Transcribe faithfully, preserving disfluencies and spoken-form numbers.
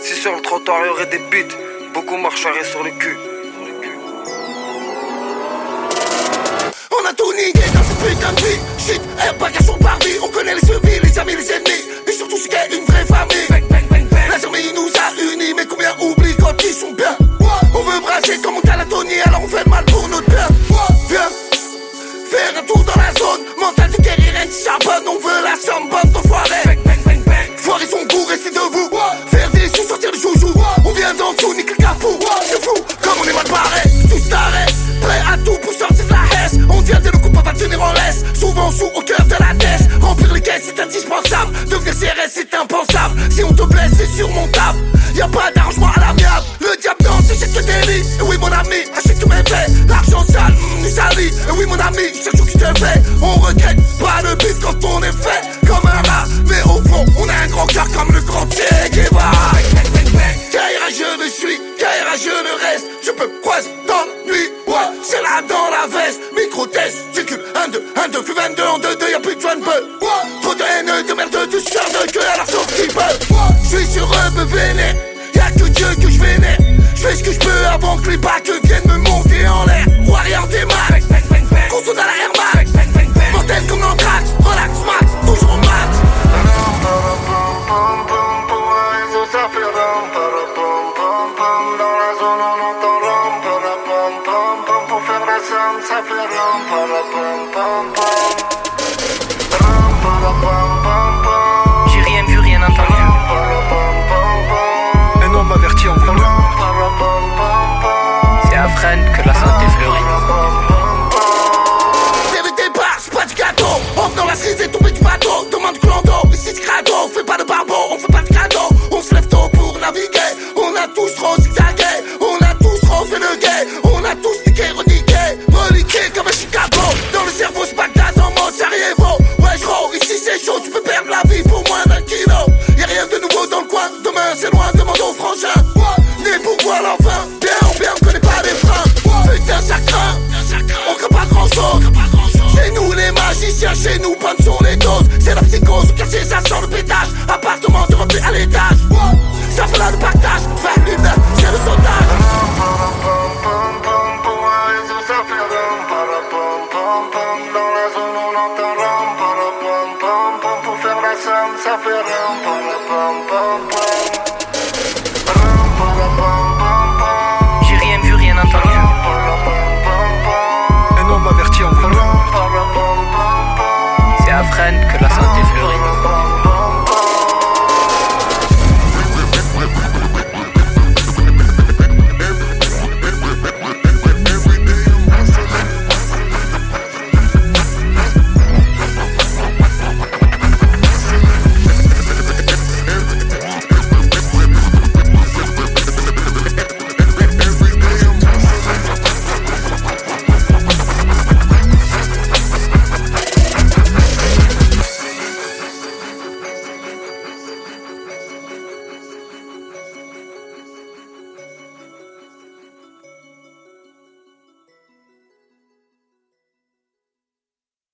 Si sur le trottoir y aurait des buts, beaucoup marcheraient sur le cul. On a tout niqué dans cette putain de vie. Shit, airbag à son parvis. On connaît les civils, les amis, les ennemis. Mais surtout ce qu'est une vraie famille. Bang, bang, bang, bang. La famille nous a unis, mais combien oublient quand ils sont bien. On veut brasser comme on Calatonie, alors on fait le mal pour notre bien. Viens faire un tour dans la zone. Mental de guerrier, rien qui charbonne. On veut la somme bonne d'enfoiré. Bang, bang, bang, bang. Foirer son goût, rester debout. Faire des sous, sortir le joujou. On vient d'en dessous, nique le capot. C'est fou, comme on est mal barré. Tous tarés, prêt à tout pour sortir de la haisse. On vient de nos coups, pas tenir en laisse. Souvent sous au cœur de la tête. Remplir les caisses, c'est indispensable. Devenir C R S, c'est impensable. Si on te blesse, c'est surmontable. Y'a pas d'arrangement à l'amiable. Le diable danse, c'est que des lits. Et oui, mon ami, achète tous mes faits. L'argent sale, mmh, nous salit. Et oui, mon ami, chaque jour qui te fait. On regrette pas le bif quand on est fait comme un rat. Mais au fond, on a un grand cœur comme le grand Che Guevara. Kaira, je ne suis, Kaira, je ne reste. Je peux croiser dans la nuit. Ouais, c'est là dans la veste. Micro-test, circule, un, deux, un, deux, plus vingt-deux en deux, deux, y'a plus de joint de peu. Trop de haine, de merde, de sueur, de gueule, alors sauf qui peut. Je suis sur un peu vénère. Y'a que Dieu que je vénère. Je fais ce que je peux avant que les bacs viennent me monter en l'air. Warrior des max, conso dans la Air Max. Mortel comme l'anthrax, relax, max, toujours au max. Ça fait ram, para pam pam pam. Dans la zone on entend ram, para pam pam pam. Pour faire la somme, ça fait ram, para pam pam pam. Ram, para pam pam pam. J'ai rien vu, rien entendu. Ram, para pam pam pam. Un homme averti en plein. Ram, para pam pam pam. C'est à Fresnes que la santé fleurit. Dès le départ, c'est pas du gâteau. En venant la cerise est tombée du bateau. Demande clando, ici c'est crado. On fait pas de barbeau, on fait pas de cadeau. On se lève tôt pour naviguer. On a tous trop zigzagué. On a tous trop fait le gay. On a tous niqué, reniqué. Reliqué comme un Chicago. Dans le cerveau, c'est Bagdad en mode Sarajevo. Ouais, gros, ici c'est chaud. Tu peux perdre la vie pour moins d'un kilo. Y'a rien de nouveau dans le coin. Demain c'est loin, demande aux frangins. Né pour voir l'enfant. Bien ou bien, on connaît pas les freins. Putain, ça craint. On craint pas grand chose. Chez nous les magiciens, chez nous bonnes sont les doses. C'est la psychose, caché ça sent le pétage. Appartement de rempli à l'étage. Ça fait là le partage, faire l'une, c'est le sautage. Para pam pam pam. Pour un réseau ça fait ram, para pam pam pam. Dans la zone on entend ram, para pam pam pam. Pour faire la somme, ça fait ram, para pam pam pam. Ram, para pam pam pam. J'ai rien vu, rien entendu. Para pam pam pam. Un homme averti en plein. Ram, para pam pam pam. C'est à Fresnes que la santé fleurit.